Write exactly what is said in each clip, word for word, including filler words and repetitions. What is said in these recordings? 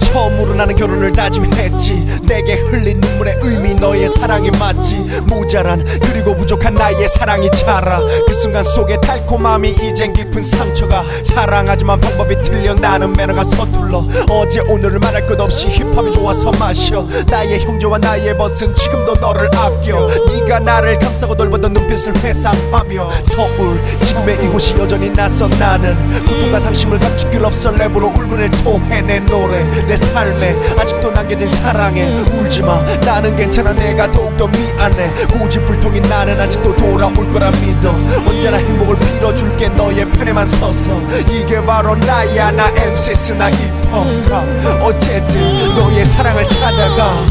처음으로 나는 결혼을 다짐했지. 내게 흘린 눈물의 의미 너의 사랑이 맞지. 모자란 그리고 부족한 나의 사랑이 자라. 그 순간 속에 달콤함이 이젠 깊은 상처가. 사랑하지만 방법이 틀려 나는 매너가 서툴러. 어제 오늘을 말할 것 없이 힙합이 좋아서 마셔. 나의 형제와 나의 벗은 지금도 너를 아껴. 네가 나를 감싸고 돌보던 눈빛을 회상하며. 서울 지금의 이곳이 여전히 낯선 나는 고통과 상심을 감출 길 없어 랩으로 울분을 토해. 내 노래 내 삶에 아직도 남겨진 사랑에 울지마 나는 괜찮아. 내가 더욱더 미안해. 고집불통인 나는 아직도 돌아올 거라 믿어. 언제나 행복을 빌어줄게 너의 편에만 서서. 이게 바로 나야 나 엠씨 스나 힙합가. 어쨌든 너의 사랑을 찾아가.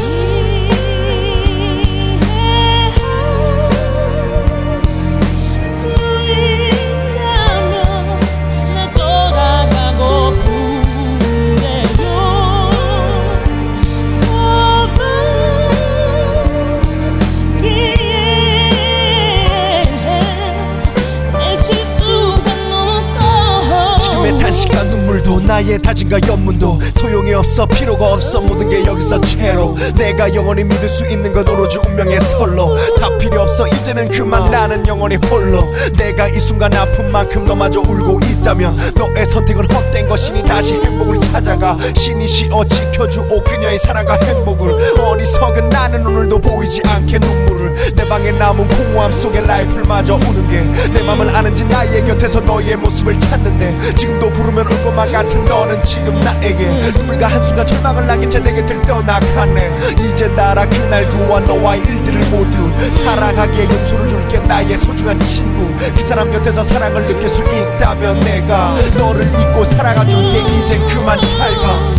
단식한 눈물도 나의 다짐과 연문도 소용이 없어. 필요가 없어. 모든 게 여기서 죄로. 내가 영원히 믿을 수 있는 건 오로지 운명의 설로. 다 필요 없어 이제는 그만. 나는 영원히 홀로. 내가 이 순간 아픈 만큼 너마저 울고 있다면 너의 선택은 헛된 것이니 다시 행복을 찾아가. 신이 시어 지켜주오 그녀의 사랑과 행복을. 어리석은 나는 오늘도 보이지 않게 눈물을. 내 방에 남은 공허함 속에 라이플마저 우는 게 내 맘을 아는지 나의 곁에서 너의 모습을 찾는데. 지금도 부르면 올 것만 같은 너는 지금 나에게 눈물과 한숨과 절망을 남긴 채 내 곁을 떠나가네. 이제 나라 그날 그와 너와의 일들을 모두 사랑하기에 용서를 줄게. 나의 소중한 친구 그 사람 곁에서 사랑을 느낄 수 있다면 내가 너를 잊고 살아가 줄게. 이젠 그만 잘가.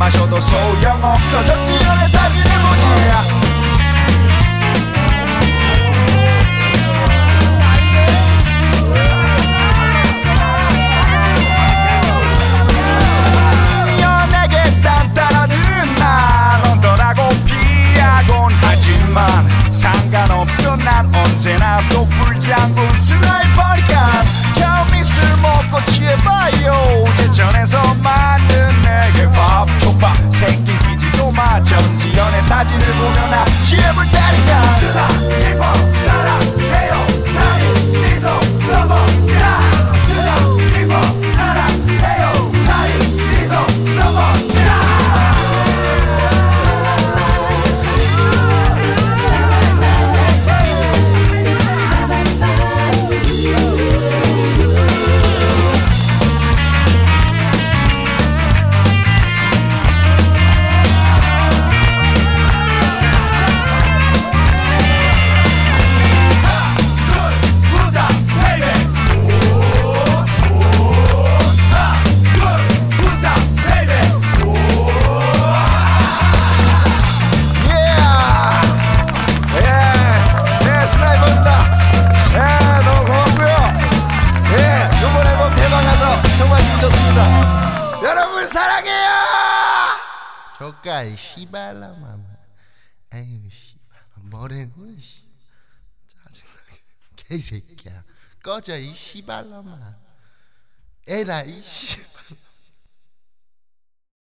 마셔도 소용없어. 전지현의 사진을 보지. 상관없어 난 언제나 또 불장군 스나이퍼니까 처음이 술 먹고 취해봐요. 제천에서 만든 내게 밥 족밥 새끼 기지도 마. 전지현의 사진을 보면 나 취해볼 테니까. 스나이퍼 사랑해요 사인 미소 러버야. 스나이퍼 사랑해요 사인 미소 러버야. 여러분 사랑해요. 저까 이 씨발라마. 아유 씨발 뭐래고 씨. 짜증나게 개새끼야. 꺼져 이 씨발라마. 에라 이 씨.